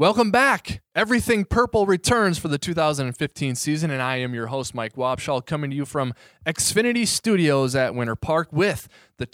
Welcome back. Everything Purple returns for the 2015 season, and I am your host, Mike Wobschall, coming to you from Xfinity Studios at Winter Park with the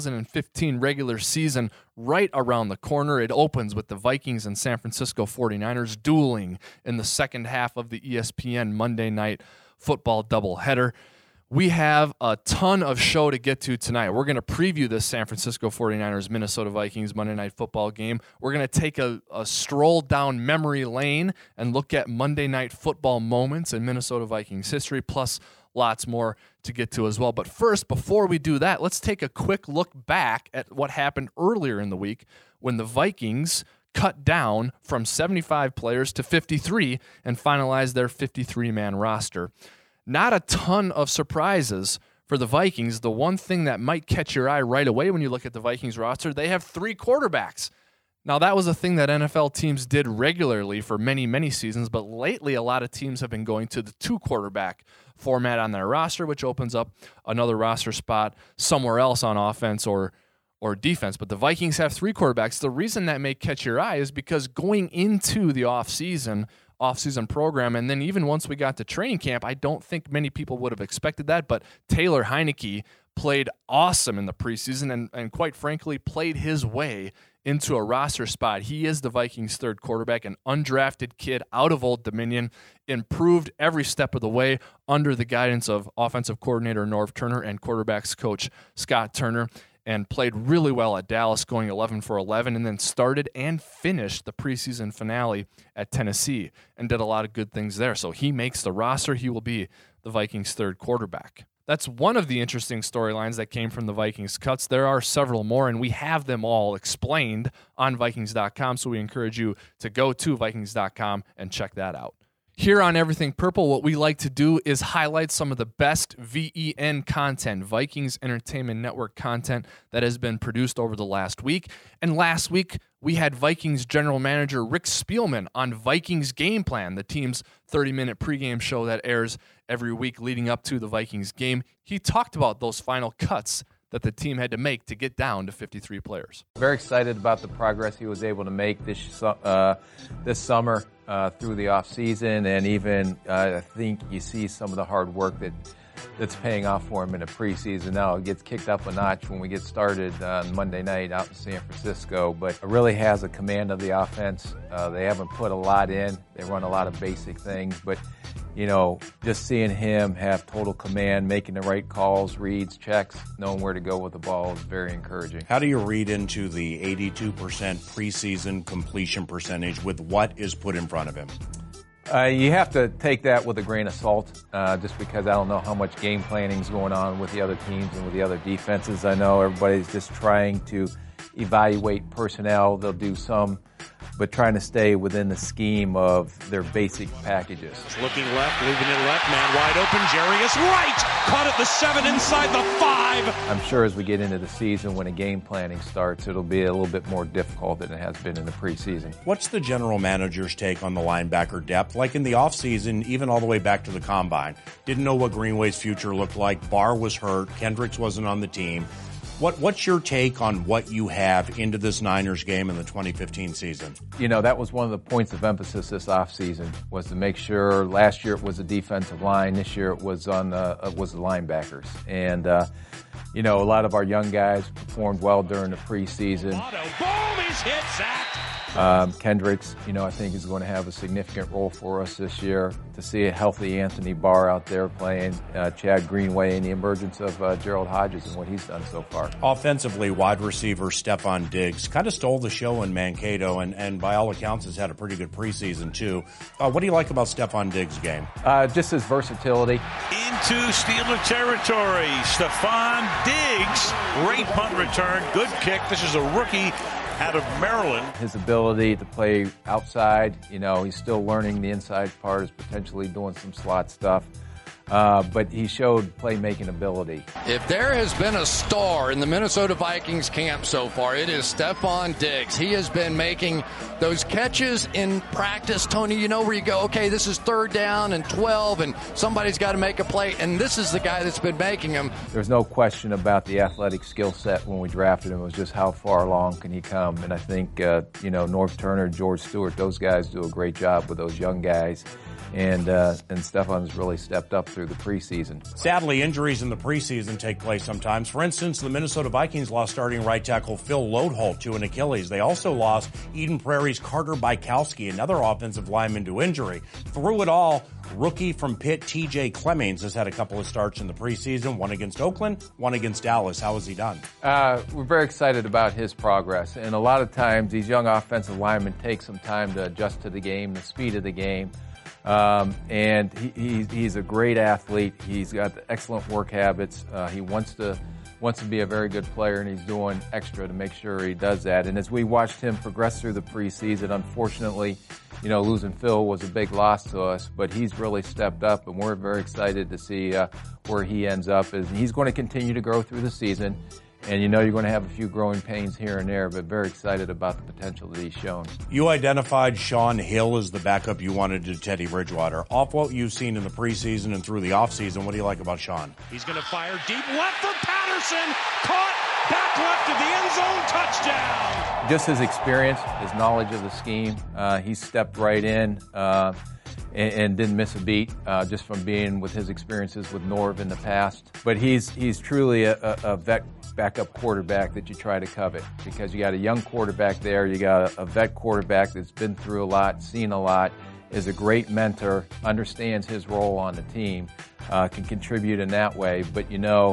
2015 regular season right around the corner. It opens with the Vikings and San Francisco 49ers dueling in the second half of the ESPN Monday Night Football doubleheader. We have a ton of show to get to tonight. We're going to preview this San Francisco 49ers Minnesota Vikings Monday Night Football game. We're going to take a stroll down memory lane and look at Monday Night Football moments in Minnesota Vikings history, plus lots more to get to as well. But first, before we do that, let's take a quick look back at what happened earlier in the week when the Vikings cut down from 75 players to 53 and finalized their 53-man roster. Not a ton of surprises for the Vikings. The one thing that might catch your eye right away when you look at the Vikings roster, they have 3 quarterbacks. Now, that was a thing that NFL teams did regularly for many, many seasons, but lately a lot of teams have been going to the 2-quarterback format on their roster, which opens up another roster spot somewhere else on offense or defense. But the Vikings have 3 quarterbacks. The reason that may catch your eye is because going into the offseason program, and then even once we got to training camp, I don't think many people would have expected that, but Taylor Heinicke played awesome in the preseason and quite frankly played his way into a roster spot. He is the Vikings' 3rd quarterback, an undrafted kid out of Old Dominion, improved every step of the way under the guidance of offensive coordinator Norv Turner and quarterbacks coach Scott Turner, and played really well at Dallas, going 11 for 11, and then started and finished the preseason finale at Tennessee and did a lot of good things there. So he makes the roster. He will be the Vikings' 3rd quarterback. That's one of the interesting storylines that came from the Vikings cuts. There are several more, and we have them all explained on Vikings.com, so we encourage you to go to Vikings.com and check that out. Here on Everything Purple, what we like to do is highlight some of the best VEN content, Vikings Entertainment Network content that has been produced over the last week. And last week, we had Vikings general manager Rick Spielman on Vikings Game Plan, the team's 30-minute pregame show that airs every week leading up to the Vikings game. He talked about those final cuts that the team had to make to get down to 53 players. Very excited about the progress he was able to make this summer through the offseason, and even I think you see some of the hard work that's paying off for him in the preseason. Now it gets kicked up a notch when we get started on Monday night out in San Francisco, but really has a command of the offense. They haven't put a lot in. They run a lot of basic things, but just seeing him have total command, making the right calls, reads, checks, knowing where to go with the ball is very encouraging. How do you read into the 82% preseason completion percentage with what is put in front of him? You have to take that with a grain of salt, just because I don't know how much game planning is going on with the other teams and with the other defenses. I know everybody's just trying to evaluate personnel. They'll do some, but trying to stay within the scheme of their basic packages. Looking left, leaving it left, man wide open, Jarius right, caught at the 7, inside the 5. I'm sure as we get into the season, when a game planning starts, it'll be a little bit more difficult than it has been in the preseason. What's the general manager's take on the linebacker depth? Like in the offseason, even all the way back to the combine, didn't know what Greenway's future looked like. Barr was hurt. Kendricks wasn't on the team. What's your take on what you have into this Niners game in the 2015 season? That was one of the points of emphasis this offseason, was to make sure. Last year it was the defensive line. This year it was the linebackers. And, a lot of our young guys performed well during the preseason. Boom, he's hit, sacked. Kendricks, I think is going to have a significant role for us this year. To see a healthy Anthony Barr out there playing, Chad Greenway, and the emergence of Gerald Hodges and what he's done so far. Offensively, wide receiver Stephon Diggs kind of stole the show in Mankato, and by all accounts has had a pretty good preseason too. What do you like about Stephon Diggs' game? Just his versatility. Into Steeler territory, Stephon Diggs, great punt return, good kick. This is a rookie out of Maryland. His ability to play outside, he's still learning the inside part, is potentially doing some slot stuff. but he showed playmaking ability. If there has been a star in the Minnesota Vikings camp so far, it is Stefon Diggs. He has been making those catches in practice, Tony, you know, where you go, okay, this is 3rd down and 12, and somebody's got to make a play, and this is the guy that's been making them. There's no question about the athletic skill set when we drafted him. It was just how far along can he come, and I think, North Turner, George Stewart, those guys do a great job with those young guys. And Stefon's really stepped up through the preseason. Sadly, injuries in the preseason take place sometimes. For instance, the Minnesota Vikings lost starting right tackle Phil Loadholt to an Achilles. They also lost Eden Prairie's Carter Bykowski, another offensive lineman, to injury. Through it all, rookie from Pitt, TJ Clemmings, has had a couple of starts in the preseason, one against Oakland, one against Dallas. How has he done? We're very excited about his progress. And a lot of times, these young offensive linemen take some time to adjust to the game, the speed of the game. And he's a great athlete. He's got excellent work habits. He wants to be a very good player, and he's doing extra to make sure he does that. And as we watched him progress through the preseason, unfortunately, losing Phil was a big loss to us, but he's really stepped up, and we're very excited to see where he ends up. And he's going to continue to grow through the season. And you're going to have a few growing pains here and there, but very excited about the potential that he's shown. You identified Shaun Hill as the backup you wanted to Teddy Bridgewater. Off what you've seen in the preseason and through the offseason, what do you like about Shaun? He's going to fire deep left for Patterson. Caught back left of the end zone. Touchdown. Just his experience, his knowledge of the scheme, he stepped right in and didn't miss a beat just from being with his experiences with Norv in the past. But he's truly a vet backup quarterback that you try to covet, because you got a young quarterback there, you got a vet quarterback that's been through a lot, seen a lot, is a great mentor, understands his role on the team, can contribute in that way. But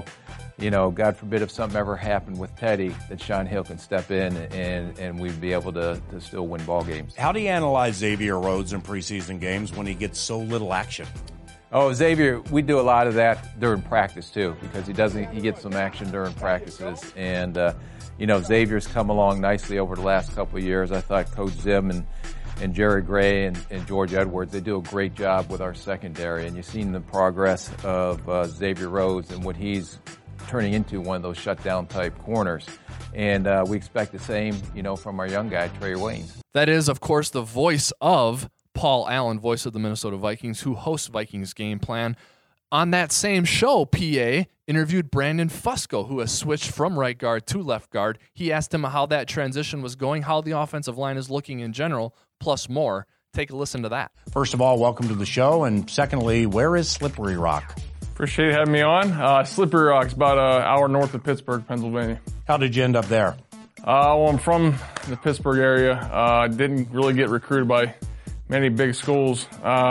God forbid if something ever happened with Teddy, that Shaun Hill can step in and we'd be able to still win ball games. How do you analyze Xavier Rhodes in preseason games when he gets so little action? Oh, Xavier, we do a lot of that during practice too, because he gets some action during practices. And, Xavier's come along nicely over the last couple of years. I thought Coach Zim and Jerry Gray and George Edwards, they do a great job with our secondary. And you've seen the progress of Xavier Rhodes and what he's turning into, one of those shutdown type corners. And we expect the same, from our young guy, Trey Waynes. That is, of course, the voice of Paul Allen, voice of the Minnesota Vikings, who hosts Vikings Game Plan. On that same show, PA interviewed Brandon Fusco, who has switched from right guard to left guard. He asked him how that transition was going, how the offensive line is looking in general, plus more. Take a listen to that. First of all, welcome to the show. And secondly, where is Slippery Rock? Appreciate you having me on. Slippery Rock's about an hour north of Pittsburgh, Pennsylvania. How did you end up there? Well, I'm from the Pittsburgh area. Didn't really get recruited by many big schools.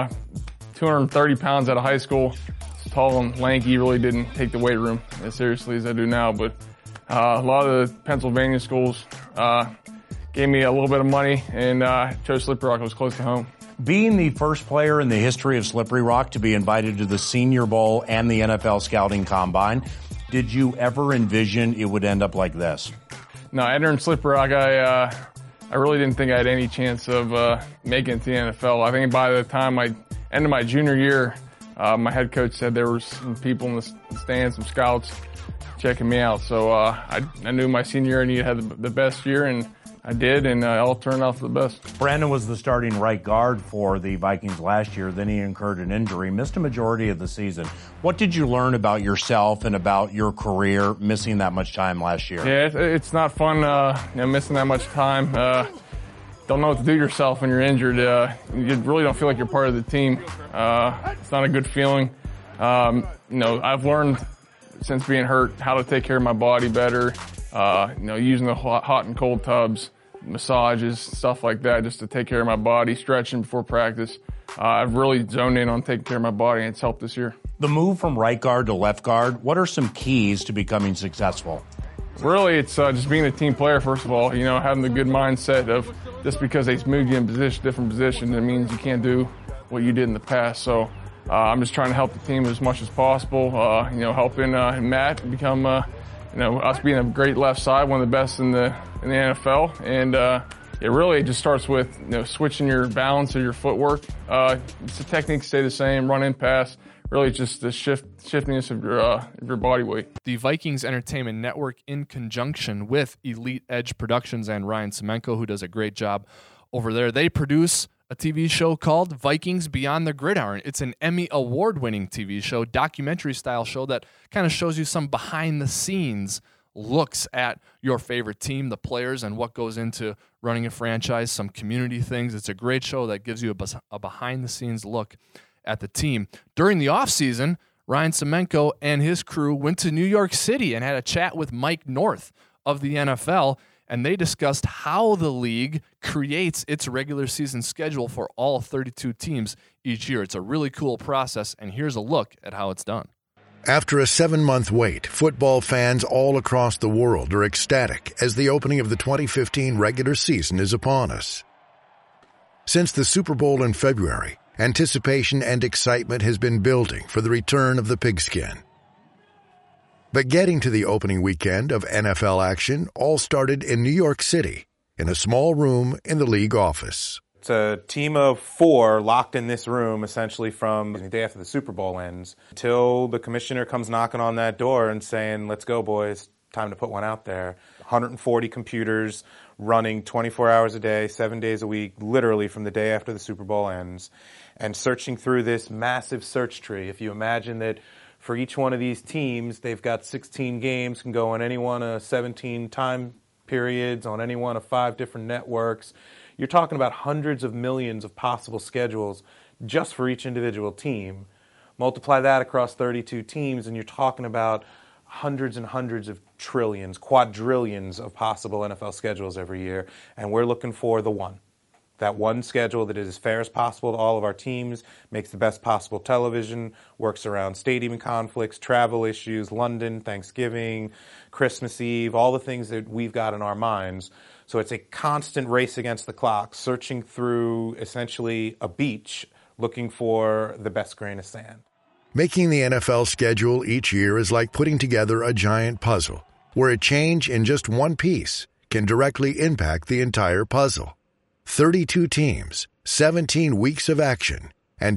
230 pounds out of high school. Tall and lanky, really didn't take the weight room as seriously as I do now. But a lot of the Pennsylvania schools gave me a little bit of money, and chose Slippery Rock. It was close to home. Being the first player in the history of Slippery Rock to be invited to the Senior Bowl and the NFL Scouting Combine, did you ever envision it would end up like this? No, entering Slippery Rock, I really didn't think I had any chance of making it to the NFL. I think by the time I ended my junior year, my head coach said there were some people in the stands, some scouts checking me out. So I knew my senior year I needed to have the best year, and I did, and all turned out for the best. Brandon was the starting right guard for the Vikings last year. Then he incurred an injury, missed a majority of the season. What did you learn about yourself and about your career missing that much time last year? Yeah, it's not fun missing that much time. Don't know what to do yourself when you're injured. You really don't feel like you're part of the team. It's not a good feeling. I've learned since being hurt how to take care of my body better. Using the hot and cold tubs, massages, stuff like that, just to take care of my body, stretching before practice. I've really zoned in on taking care of my body, and it's helped this year. The move from right guard to left guard, what are some keys to becoming successful? Really, it's just being a team player, first of all. Having the good mindset of just because they moved you in different position, it means you can't do what you did in the past. So I'm just trying to help the team as much as possible, helping Matt become us being a great left side, one of the best in the NFL. And it really just starts with switching your balance or your footwork. The techniques stay the same, run in, pass, really just the shiftiness of your body weight. The Vikings Entertainment Network, in conjunction with Elite Edge Productions and Ryan Semenko, who does a great job over there, they produce a TV show called Vikings Beyond the Gridiron. It's an Emmy award-winning TV show, documentary-style show that kind of shows you some behind-the-scenes looks at your favorite team, the players, and what goes into running a franchise, some community things. It's a great show that gives you a behind-the-scenes look at the team. During the offseason, Ryan Semenko and his crew went to New York City and had a chat with Mike North of the NFL, and they discussed how the league creates its regular season schedule for all 32 teams each year. It's a really cool process, and here's a look at how it's done. After a 7-month wait, football fans all across the world are ecstatic as the opening of the 2015 regular season is upon us. Since the Super Bowl in February, anticipation and excitement has been building for the return of the pigskin. But getting to the opening weekend of NFL action all started in New York City, in a small room in the league office. It's a team of 4 locked in this room essentially from the day after the Super Bowl ends until the commissioner comes knocking on that door and saying, let's go, boys, time to put one out there. 140 computers running 24 hours a day, 7 days a week, literally from the day after the Super Bowl ends, and searching through this massive search tree. If you imagine that for each one of these teams, they've got 16 games, can go on any one of 17 time periods, on any one of 5 different networks. You're talking about hundreds of millions of possible schedules just for each individual team. Multiply that across 32 teams, and you're talking about hundreds and hundreds of trillions, quadrillions of possible NFL schedules every year. And we're looking for that one schedule that is as fair as possible to all of our teams, makes the best possible television, works around stadium conflicts, travel issues, London, Thanksgiving, Christmas Eve, all the things that we've got in our minds. So it's a constant race against the clock, searching through essentially a beach, looking for the best grain of sand. Making the NFL schedule each year is like putting together a giant puzzle, where a change in just one piece can directly impact the entire puzzle. 32 teams, 17 weeks of action, and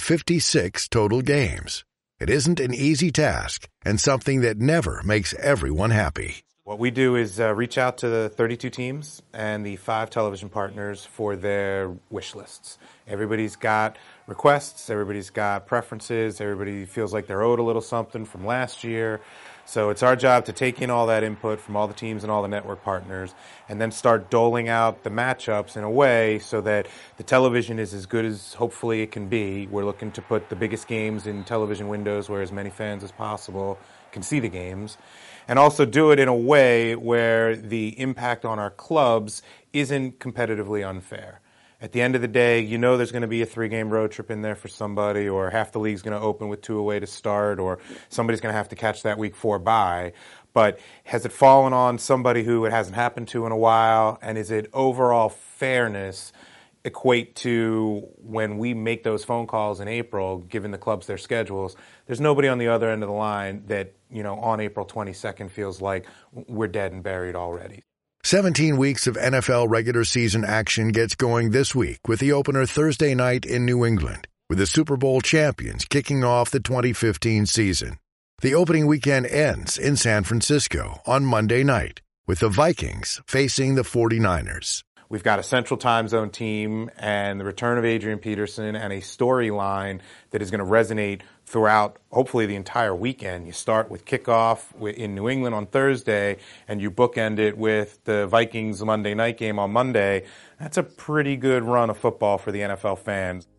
256 total games. It isn't an easy task, and something that never makes everyone happy. What we do is reach out to the 32 teams and the 5 television partners for their wish lists. Everybody's got requests, everybody's got preferences, everybody feels like they're owed a little something from last year. So it's our job to take in all that input from all the teams and all the network partners and then start doling out the matchups in a way so that the television is as good as hopefully it can be. We're looking to put the biggest games in television windows where as many fans as possible can see the games, and also do it in a way where the impact on our clubs isn't competitively unfair. At the end of the day, you know there's going to be a 3-game road trip in there for somebody, or half the league's going to open with 2 away to start, or somebody's going to have to catch that week 4 bye. But has it fallen on somebody who it hasn't happened to in a while? And is it overall fairness equate to when we make those phone calls in April, given the clubs their schedules, there's nobody on the other end of the line that, on April 22nd feels like we're dead and buried already. 17 weeks of NFL regular season action gets going this week with the opener Thursday night in New England, with the Super Bowl champions kicking off the 2015 season. The opening weekend ends in San Francisco on Monday night, with the Vikings facing the 49ers. We've got a Central Time Zone team and the return of Adrian Peterson and a storyline that is going to resonate throughout, hopefully, the entire weekend. You start with kickoff in New England on Thursday, and you bookend it with the Vikings Monday night game on Monday. That's a pretty good run of football for the NFL fans.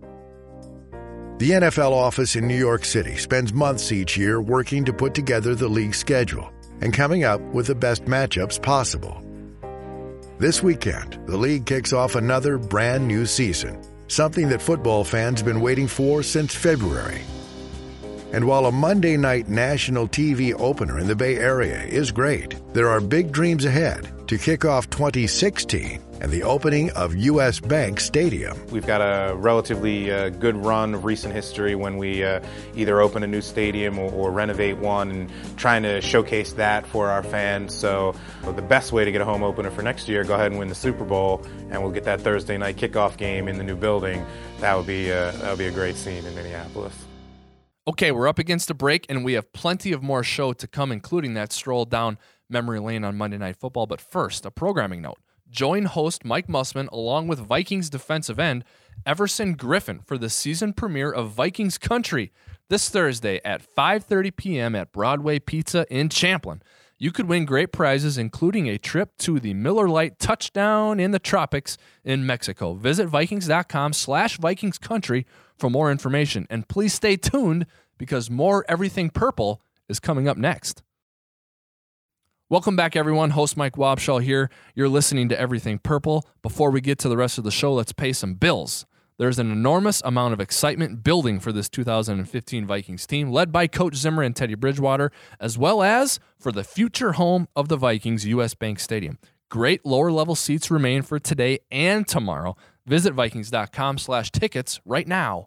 The NFL office in New York City spends months each year working to put together the league schedule and coming up with the best matchups possible. This weekend, the league kicks off another brand new season, something that football fans have been waiting for since February. And while a Monday night national TV opener in the Bay Area is great, there are big dreams ahead to kick off 2016 and the opening of U.S. Bank Stadium. We've got a relatively good run of recent history when we either open a new stadium or renovate one, and trying to showcase that for our fans. So the best way to get a home opener for next year, go ahead and win the Super Bowl, and we'll get that Thursday night kickoff game in the new building. That would be a great scene in Minneapolis. Okay, we're up against a break, and we have plenty of more show to come, including that stroll down memory lane on Monday Night Football. But first, a programming note. Join host Mike Mussman along with Vikings defensive end Everson Griffin for the season premiere of Vikings Country this Thursday at 5:30 p.m. at Broadway Pizza in Champlin. You could win great prizes, including a trip to the Miller Lite Touchdown in the Tropics in Mexico. Visit Vikings.com/VikingsCountry for more information. And please stay tuned because more Everything Purple is coming up next. Welcome back, everyone. Host Mike Wobschall here. You're listening to Everything Purple. Before we get to the rest of the show, let's pay some bills. There's an enormous amount of excitement building for this 2015 Vikings team, led by Coach Zimmer and Teddy Bridgewater, as well as for the future home of the Vikings, US Bank Stadium. Great lower-level seats remain for today and tomorrow. Visit Vikings.com/tickets right now.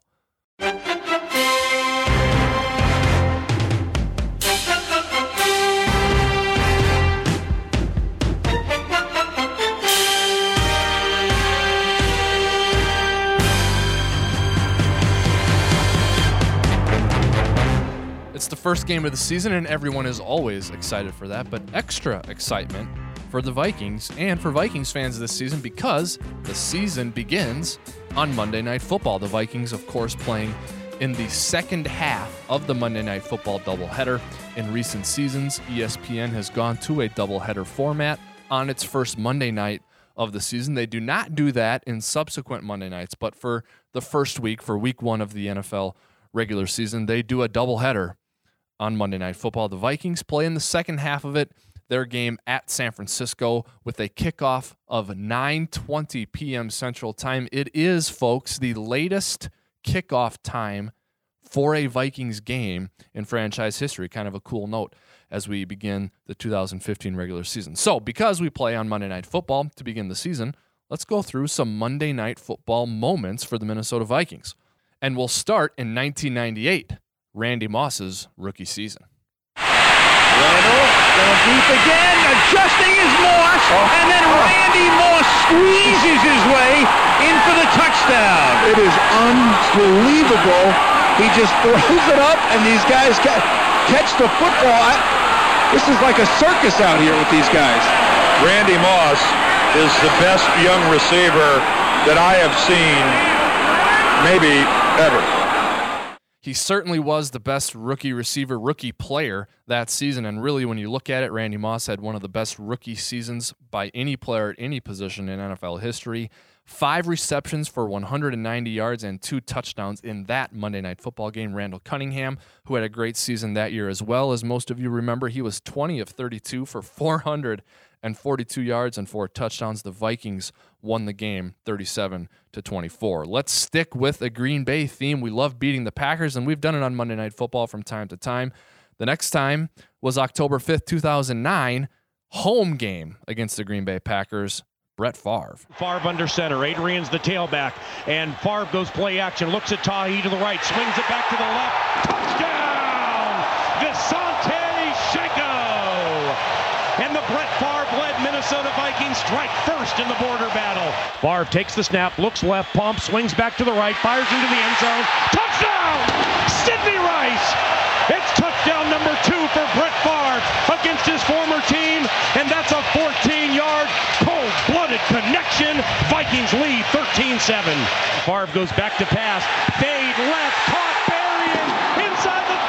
It's the first game of the season, and everyone is always excited for that, but extra excitement for the Vikings and for Vikings fans this season because the season begins on Monday Night Football. The Vikings, of course, playing in the second half of the Monday Night Football doubleheader. In recent seasons, ESPN has gone to a doubleheader format on its first Monday night of the season. They do not do that in subsequent Monday nights, but for the first week, for week one of the NFL regular season, they do a doubleheader on Monday Night Football. The Vikings play in the second half of it, their game at San Francisco, with a kickoff of 9:20 p.m. Central Time. It is, folks, the latest kickoff time for a Vikings game in franchise history. Kind of a cool note as we begin the 2015 regular season. So, because we play on Monday Night Football to begin the season, let's go through some Monday Night Football moments for the Minnesota Vikings. And we'll start in 1998. Randy Moss's rookie season. Randall going deep again, adjusting his Moss, and then Randy Moss squeezes his way in for the touchdown. It is unbelievable. He just throws it up, and these guys catch the football. This is like a circus out here with these guys. Randy Moss is the best young receiver that I have seen maybe ever. He certainly was the best rookie player that season. And really, when you look at it, Randy Moss had one of the best rookie seasons by any player at any position in NFL history. 5 receptions for 190 yards and 2 touchdowns in that Monday Night Football game. Randall Cunningham, who had a great season that year as well. As most of you remember, he was 20 of 32 for 442 yards and 4 touchdowns. The Vikings won the game 37-24. Let's stick with a Green Bay theme. We love beating the Packers, and we've done it on Monday Night Football from time to time. The next time was October 5th, 2009, home game against the Green Bay Packers. Brett Favre. Favre under center. Adrian's the tailback. And Favre goes play action. Looks at Tahi to the right. Swings it back to the left. Touchdown! Visanthe Shiancoe! And the Brett Favre-led Minnesota Vikings strike first in the border battle. Favre takes the snap, looks left, pumps, swings back to the right, fires into the end zone. Touchdown! Sidney Rice! It's touchdown number 2 for Brett Favre against his former team, and that's a 14-yard cold-blooded connection. Vikings lead 13-7. Favre goes back to pass, fade left, caught, burying inside the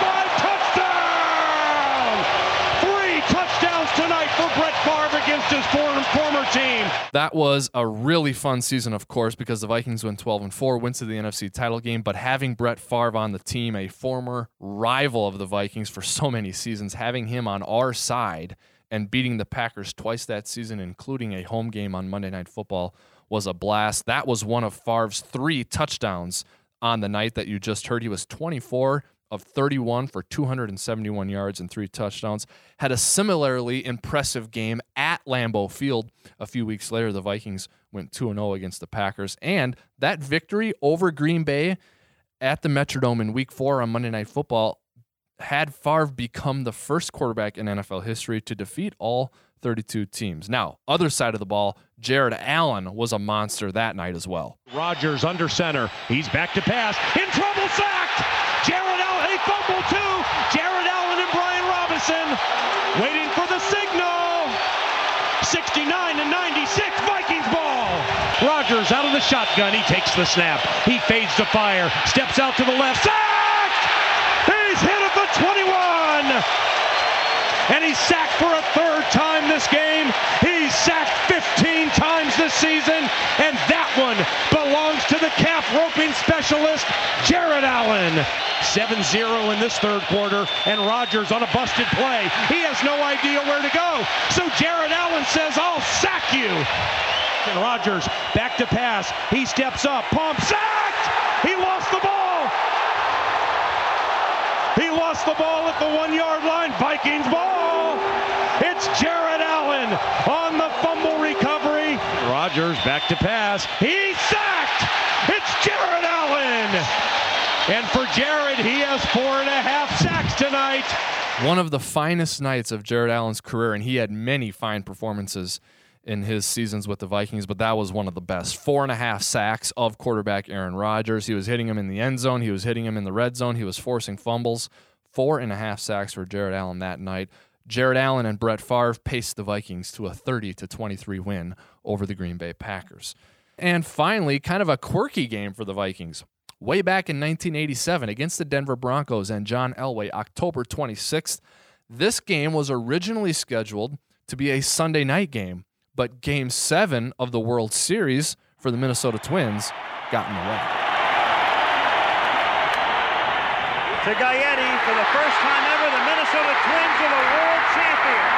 5, touchdown! 3 touchdowns tonight for Brett Favre against his former team. That was a really fun season, of course, because the Vikings went 12-4, went to the NFC title game, but having Brett Favre on the team, a former rival of the Vikings for so many seasons, having him on our side and beating the Packers twice that season, including a home game on Monday Night Football, was a blast. That was one of Favre's 3 touchdowns on the night that you just heard. He was 24 of 31 for 271 yards and 3 touchdowns. Had a similarly impressive game at Lambeau Field. A few weeks later, the Vikings went 2-0 against the Packers. And that victory over Green Bay at the Metrodome in Week 4 on Monday Night Football had Favre become the first quarterback in NFL history to defeat all 32 teams. Now, other side of the ball, Jared Allen was a monster that night as well. Rodgers under center. He's back to pass. In trouble, sacked! Jared Allen, he fumbled too. Jared Allen and Brian Robinson waiting for the signal. 69-96, Vikings ball. Rodgers out of the shotgun. He takes the snap. He fades to fire. Steps out to the left. Sacked! He's hit at the 21. And he's sacked for a third time this game. He's sacked 15 times this season. And that one belongs to the calf roping specialist, Jared Allen. 7-0 in this third quarter, and Rodgers on a busted play. He has no idea where to go. So Jared Allen says, I'll sack you. And Rodgers back to pass. He steps up. Pump, sacked! He lost the ball. He lost the ball at the 1-yard line. Vikings ball. It's Jared Allen on the fumble recovery. Rodgers back to pass. He's sacked. It's Jared Allen. And for Jared, he has 4.5 sacks tonight. One of the finest nights of Jared Allen's career, and he had many fine performances in his seasons with the Vikings, but that was one of the best. 4.5 sacks of quarterback Aaron Rodgers. He was hitting him in the end zone. He was hitting him in the red zone. He was forcing fumbles. 4.5 sacks for Jared Allen that night. Jared Allen and Brett Favre paced the Vikings to a 30-23 win over the Green Bay Packers. And finally, kind of a quirky game for the Vikings. Way back in 1987 against the Denver Broncos and John Elway, October 26th, this game was originally scheduled to be a Sunday night game, but Game 7 of the World Series for the Minnesota Twins got in the way. To Gaetti, for the first time ever, the Minnesota Twins are the world champions.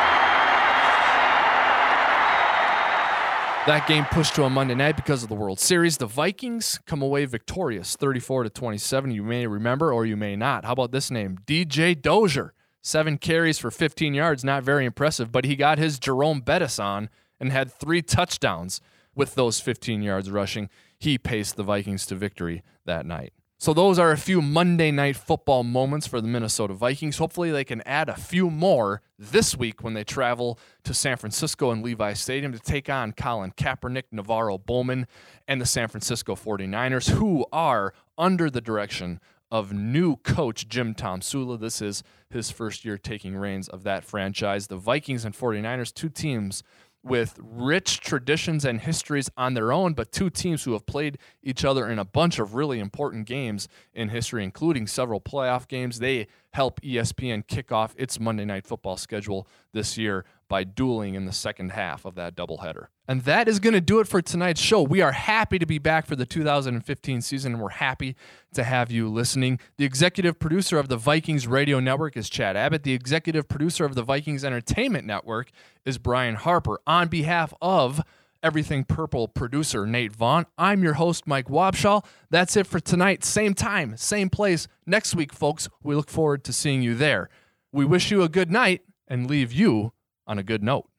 That game pushed to a Monday night because of the World Series. The Vikings come away victorious, 34-27. You may remember or you may not. How about this name? DJ Dozier. 7 carries for 15 yards, not very impressive, but he got his Jerome Bettis on and had 3 touchdowns with those 15 yards rushing. He paced the Vikings to victory that night. So those are a few Monday Night Football moments for the Minnesota Vikings. Hopefully they can add a few more this week when they travel to San Francisco and Levi Stadium to take on Colin Kaepernick, Navarro Bowman, and the San Francisco 49ers, who are under the direction of new coach Jim Tomsula. This is his first year taking reins of that franchise. The Vikings and 49ers, 2 teams with rich traditions and histories on their own, but 2 teams who have played each other in a bunch of really important games in history, including several playoff games. They help ESPN kick off its Monday Night Football schedule this year by dueling in the second half of that doubleheader. And that is going to do it for tonight's show. We are happy to be back for the 2015 season, and we're happy to have you listening. The executive producer of the Vikings Radio Network is Chad Abbott. The executive producer of the Vikings Entertainment Network is Brian Harper. On behalf of Everything Purple producer Nate Vaughn, I'm your host, Mike Wobschall. That's it for tonight. Same time, same place next week, folks. We look forward to seeing you there. We wish you a good night and leave you on a good note.